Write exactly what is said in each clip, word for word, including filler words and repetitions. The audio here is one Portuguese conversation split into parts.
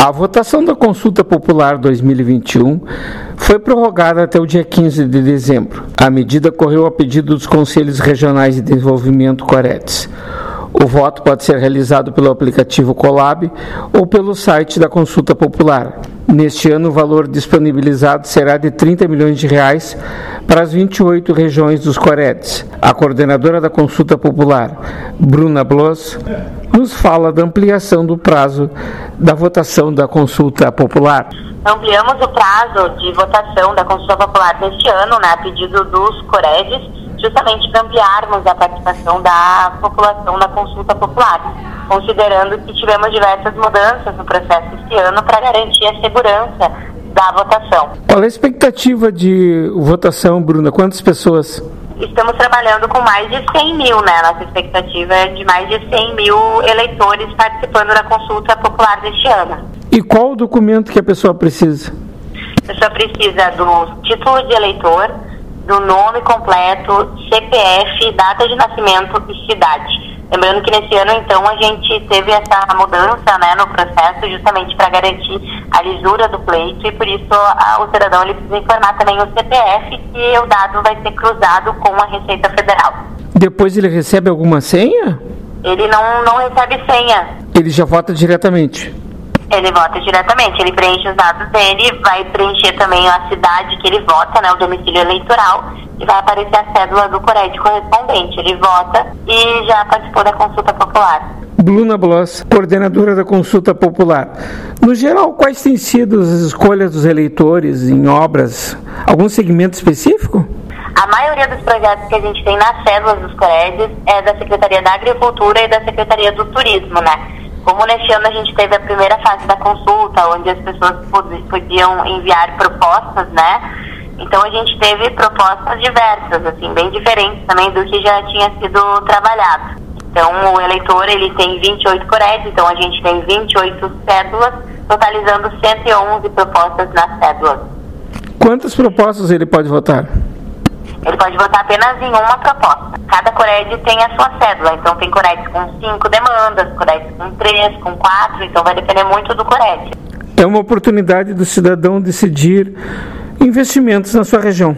A votação da Consulta Popular dois mil e vinte e um foi prorrogada até o dia quinze de dezembro. A medida correu a pedido dos Conselhos Regionais de Desenvolvimento Coredes. O voto pode ser realizado pelo aplicativo Colab ou pelo site da Consulta Popular. Neste ano, o valor disponibilizado será de trinta milhões de reais para as vinte e oito regiões dos Coredes. A coordenadora da Consulta Popular, Bruna Bloss, nos fala da ampliação do prazo da votação da Consulta Popular. Ampliamos o prazo de votação da Consulta Popular neste ano, né, a pedido dos Coredes, justamente para ampliarmos a participação da população na Consulta Popular, considerando que tivemos diversas mudanças no processo este ano para garantir a segurança da votação. Qual é a expectativa de votação, Bruna? Quantas pessoas? Estamos trabalhando com mais de cem mil, né? Nossa expectativa é de mais de cem mil eleitores participando da Consulta Popular deste ano. E qual o documento que a pessoa precisa? A pessoa precisa do título de eleitor, do nome completo, C P F, data de nascimento e cidade. Lembrando que nesse ano, então, a gente teve essa mudança, né, no processo, justamente para garantir a lisura do pleito, e por isso a, o cidadão ele precisa informar também o C P F, que o dado vai ser cruzado com a Receita Federal. Depois ele recebe alguma senha? Ele não, não recebe senha. Ele já vota diretamente? Ele vota diretamente, ele preenche os dados dele, vai preencher também a cidade que ele vota, né, o domicílio eleitoral, e vai aparecer a cédula do Cored correspondente. Ele vota e já participou da Consulta Popular. Bruna Bloss, coordenadora da Consulta Popular. No geral, quais têm sido as escolhas dos eleitores em obras? Algum segmento específico? A maioria dos projetos que a gente tem nas cédulas dos Coredes é da Secretaria da Agricultura e da Secretaria do Turismo, né? Como neste ano a gente teve a primeira fase da consulta, onde as pessoas podiam enviar propostas, né? Então a gente teve propostas diversas, assim, bem diferentes também do que já tinha sido trabalhado. Então o eleitor, ele tem vinte e oito Coredes, então a gente tem vinte e oito cédulas, totalizando cento e onze propostas nas cédulas. Quantas propostas ele pode votar? Ele pode votar apenas em uma proposta. Cada Cored tem a sua cédula, então tem Coredes com cinco demandas, Coredes com três, com quatro, então vai depender muito do Cored. É uma oportunidade do cidadão decidir investimentos na sua região.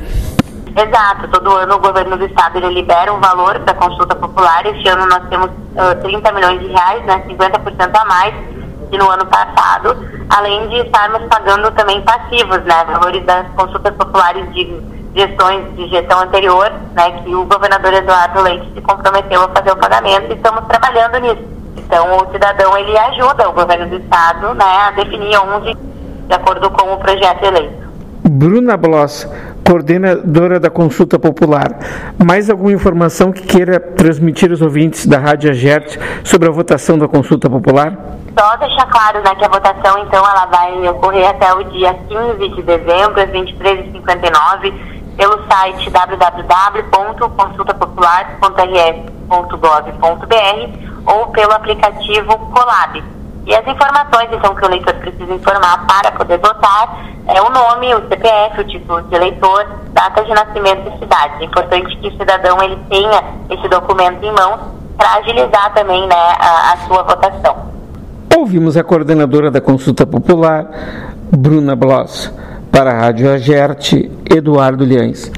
Exato, todo ano o governo do estado ele libera um valor da Consulta Popular. Este ano nós temos uh, trinta milhões de reais, né, cinquenta por cento a mais que no ano passado, além de estarmos pagando também passivos, né, valores das consultas populares de gestões de gestão anterior, né, que o governador Eduardo Leite se comprometeu a fazer o pagamento, e estamos trabalhando nisso. Então o cidadão ele ajuda o governo do estado, né, a definir onde, de acordo com o projeto eleito. Bruna Bloss, coordenadora da Consulta Popular. Mais alguma informação que queira transmitir aos ouvintes da Rádio Agerte sobre a votação da Consulta Popular? Só deixar claro, né, que a votação, então, ela vai ocorrer até o dia quinze de dezembro, às vinte e três e cinquenta e nove, pelo site w w w ponto consulta popular ponto r s ponto gov ponto b r ou pelo aplicativo Colab. E as informações, então, que o eleitor precisa informar para poder votar é o nome, o C P F, o título de eleitor, data de nascimento e cidade. É importante que o cidadão ele tenha esse documento em mãos para agilizar também, né, a, a sua votação. Ouvimos a coordenadora da Consulta Popular, Bruna Bloss. Para a Rádio Agerte, Eduardo Liães.